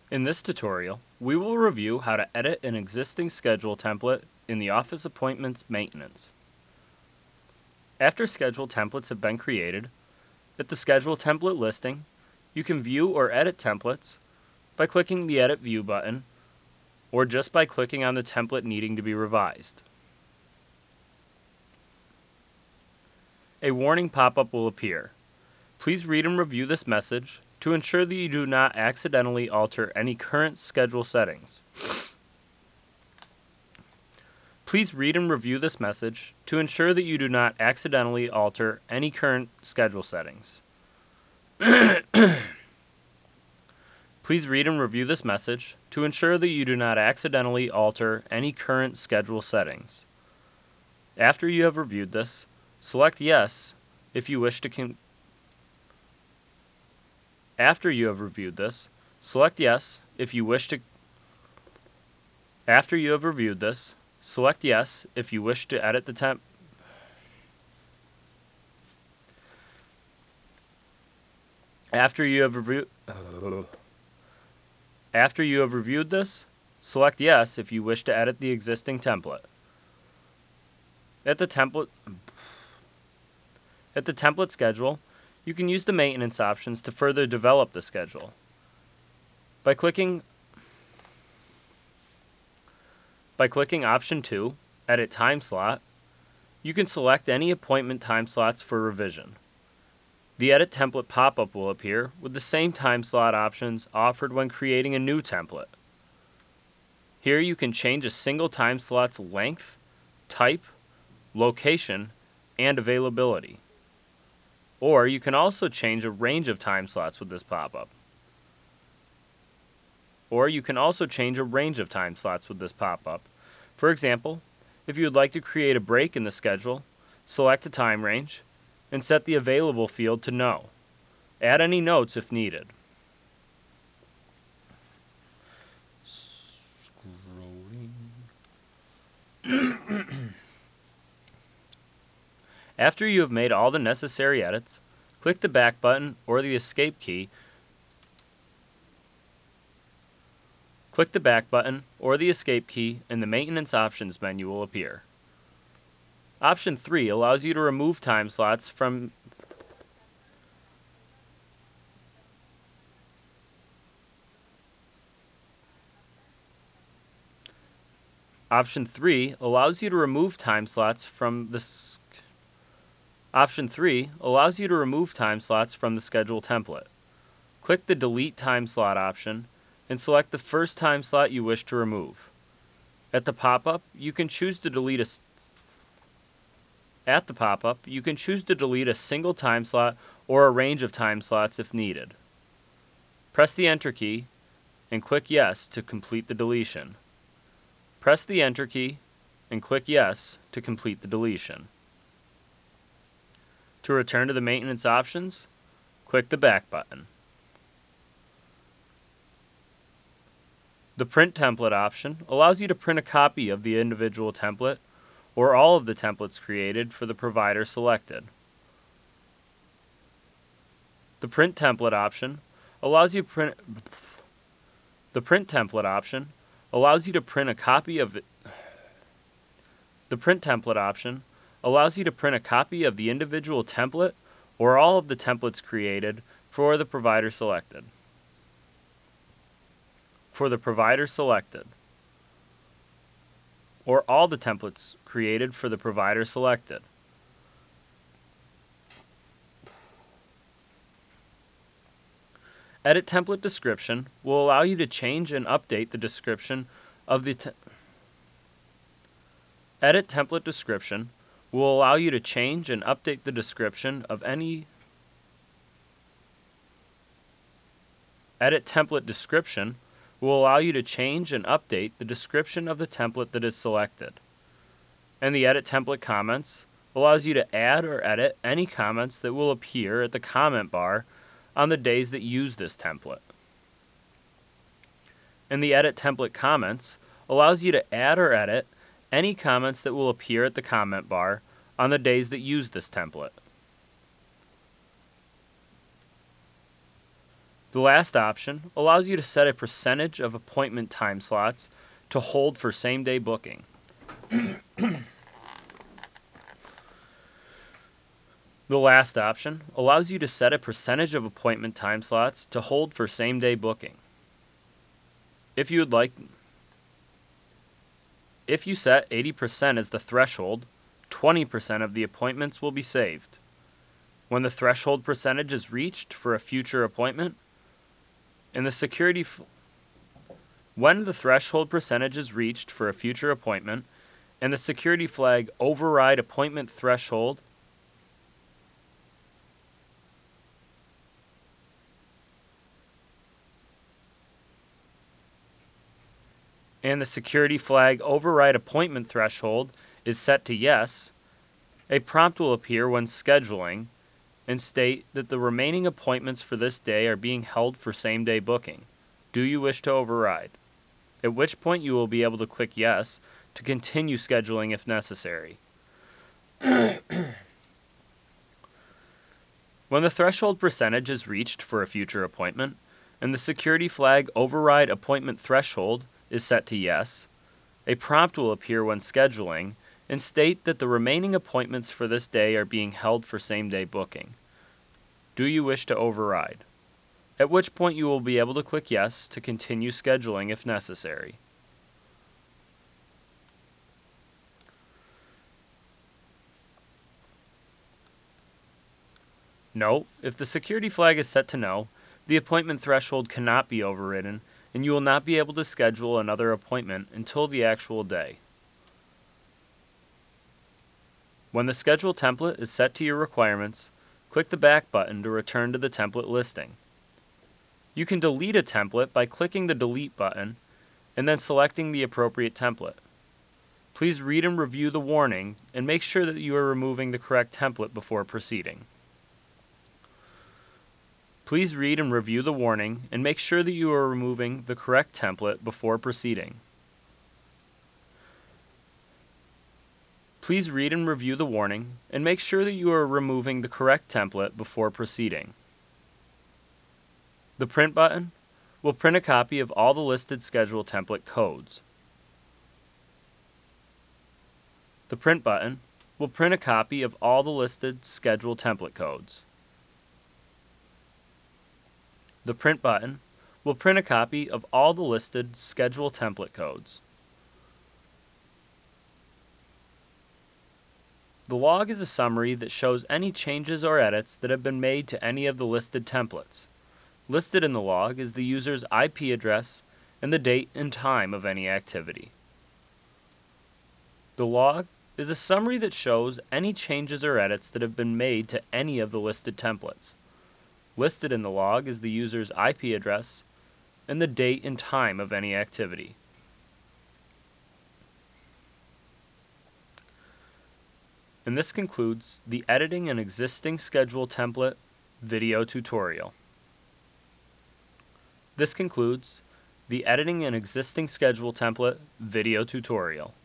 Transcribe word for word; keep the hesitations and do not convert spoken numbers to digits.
In this tutorial, we will review how to edit an existing schedule template in the Office Appointments Maintenance. After schedule templates have been created, at the Schedule Template listing, you can view or edit templates by clicking the Edit View button or just by clicking on the template needing to be revised. A warning pop-up will appear. Please read and review this message to ensure that you do not accidentally alter any current schedule settings. Please read and review this message to ensure that you do not accidentally alter any current schedule settings. Please read and review this message to ensure that you do not accidentally alter any current schedule settings. After you have reviewed this, select Yes if you wish to con- After you have reviewed this, select Yes if you wish to After you have reviewed this, select Yes if you wish to edit the temp After you have reviewed After you have reviewed this, select Yes if you wish to edit the existing template. At the template At the template schedule, you can use the maintenance options to further develop the schedule. By clicking By clicking Option two, Edit Time Slot, you can select any appointment time slots for revision. The Edit Template pop-up will appear with the same time slot options offered when creating a new template. Here you can change a single time slot's length, type, location, and availability. Or you can also change a range of time slots with this pop-up. Or you can also change a range of time slots with this pop-up. For example, if you would like to create a break in the schedule, select a time range and set the available field to No. Add any notes if needed. Scrolling. After you have made all the necessary edits, click the back button or the escape key. Click the back button or the escape key and the maintenance options menu will appear. Option three allows you to remove time slots from Option three allows you to remove time slots from the Option three allows you to remove time slots from the schedule template. Click the Delete Time Slot option and select the first time slot you wish to remove. At the pop-up, you can choose to delete a At the pop-up, you can choose to delete a single time slot or a range of time slots if needed. Press the Enter key and click Yes to complete the deletion. Press the Enter key and click Yes to complete the deletion. To return to the maintenance options, click the back button. The Print Template option allows you to print a copy of the individual template or all of the templates created for the provider selected. The Print Template option allows you print The Print Template option allows you to print a copy of it. The Print Template option allows you to print a copy of the individual template or all of the templates created for the provider selected. For the provider selected, or all the templates created for the provider selected. Edit Template Description will allow you to change and update the description of the te- Edit Template Description will allow you to change and update the description of any Edit Template Description will allow you to change and update the description of the template that is selected. And the Edit Template Comments allows you to add or edit any comments that will appear at the comment bar on the days that use this template. And the Edit Template Comments allows you to add or edit any comments that will appear at the comment bar on the days that use this template. The last option allows you to set a percentage of appointment time slots to hold for same-day booking. The last option allows you to set a percentage of appointment time slots to hold for same-day booking. If you would like, if you set eighty percent as the threshold, twenty percent of the appointments will be saved. When the threshold percentage is reached for a future appointment, and the security f- when the threshold percentage is reached for a future appointment, and the security flag override appointment threshold and the security flag override appointment threshold is set to yes, a prompt will appear when scheduling and state that the remaining appointments for this day are being held for same-day booking. Do you wish to override? At which point you will be able to click yes to continue scheduling if necessary. When the threshold percentage is reached for a future appointment, and the security flag override appointment threshold is set to yes, a prompt will appear when scheduling and state that the remaining appointments for this day are being held for same-day booking. Do you wish to override? At which point you will be able to click yes to continue scheduling if necessary. No, if the security flag is set to no, the appointment threshold cannot be overridden, and you will not be able to schedule another appointment until the actual day. When the schedule template is set to your requirements, click the back button to return to the template listing. You can delete a template by clicking the delete button and then selecting the appropriate template. Please read and review the warning and make sure that you are removing the correct template before proceeding. Please read and review the warning and make sure that you are removing the correct template before proceeding. Please read and review the warning and make sure that you are removing the correct template before proceeding. The print button will print a copy of all the listed schedule template codes. The print button will print a copy of all the listed schedule template codes. The print button will print a copy of all the listed schedule template codes. The log is a summary that shows any changes or edits that have been made to any of the listed templates. Listed in the log is the user's I P address and the date and time of any activity. The log is a summary that shows any changes or edits that have been made to any of the listed templates. Listed in the log is the user's I P address and the date and time of any activity. And this concludes the editing an existing schedule template video tutorial. This concludes the editing an existing schedule template video tutorial.